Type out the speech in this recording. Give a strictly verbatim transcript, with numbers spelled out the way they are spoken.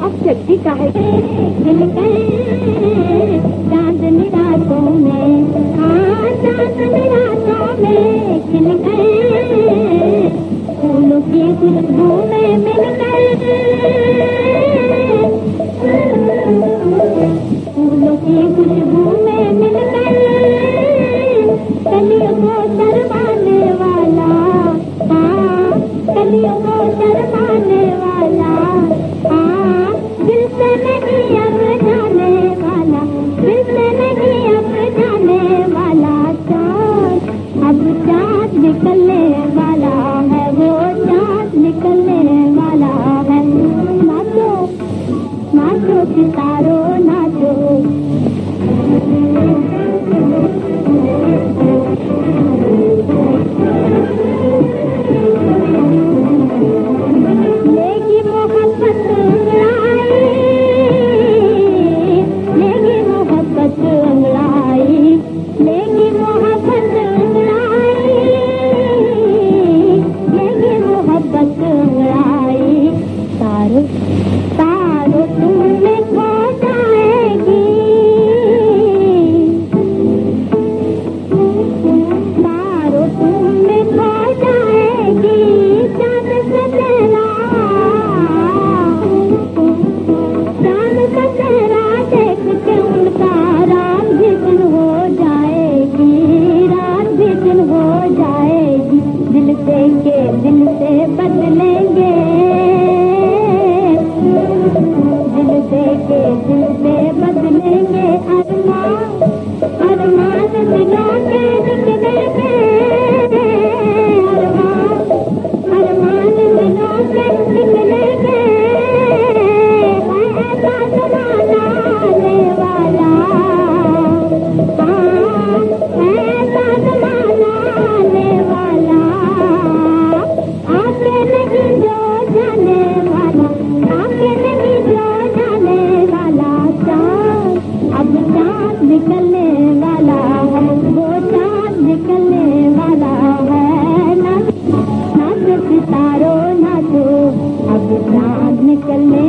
अब चट्टी का है चांदनी रातों में, हाँ चांदनी रातों में खिल गए, फूलों की खुशबू में मिल गए, फूलों की खुशबू में मिल गए, कलियों को शर्माने वाला, हाँ कलियों को शर्माने वाला, हाँ दिल से नहीं अब जाने वाला, दिल से नहीं अब जाने वाला चाँद, अब चाँद निकलने वाला है, वो चाँद निकलने वाला है। नाचो नाचो सितारों नाचो, लेगी मोहब्बत अंगड़ाई, लेगी मोहब्बत अंगड़ाई, लेगी मोहब्बत अंगड़ाई, लेगी मोहब्बत अंगड़ाई, तारो तारो तुमने खो जाएगी, तारो तुमने खो जाएगी, चाँद से तेरा, चाँद से तेरा देख के उनका रात भी दिन हो जाएगी, रात भी दिन हो जाएगी, दिल से के दिल से बदलेंगे, दिल से के दिल से बदलेंगे, अरमान अरमान दिलों के निकलेंगे, अरमान अरमान दिलों के निकलेंगे, ऐसा जमाना आने वाला, हाँ ऐसा जमाना आने वाला, आके नहीं जो जाने वाला, आके नहीं जो जाने वाला, चाँद अब चाँद निकलने वाला है, वो चाँद निकलने वाला है। नाचो नाचो सितारों नाचो, अब चाँद निकलने